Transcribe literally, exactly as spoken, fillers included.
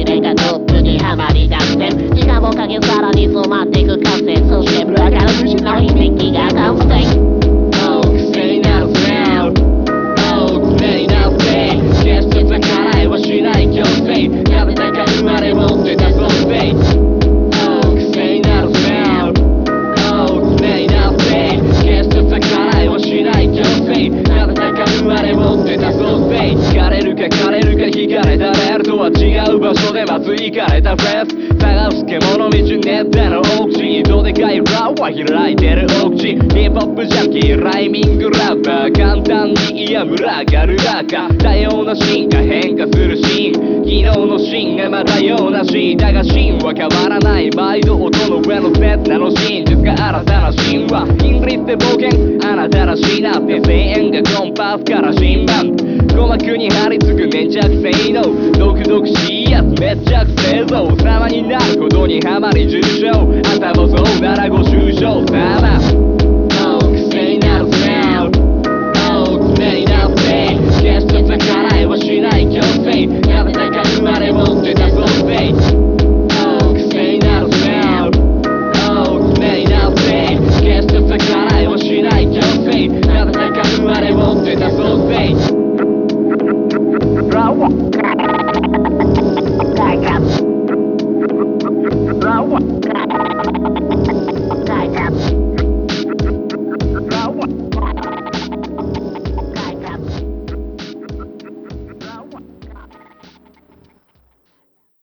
れがトップにはまりだして時間をかけさらに染まっていく感性そしてブラガル無視の響きが完成 Oh癖になるぜ Oh癖になるぜ決して逆らえはしない強制やめたか生まれ持ってたそうぜ Oh癖になるぜ Oh癖になるぜ決して逆らえはしない強制やめたか生まれ持ってたそうぜ惹かれるか枯れるか惹かれたレールとは違う場所でまず行かれたフレーズ探す獣道ネタの奥地どでかいラは開いてる奥地ヒップホップジャンキーライミングラッパー簡単にいや群がる中多様な進化変化するシーン昨日のシーンがまたようなシーンだがシーンは変わらない毎度音の上の刹那の真実が新たな神話イングリって冒険あなたらしいなって声援がコンパスから新版鼓膜に張り付く粘着性の毒々しいやつめっちゃくせえぞ様になることにハマり重症あんたもそうならご愁傷さま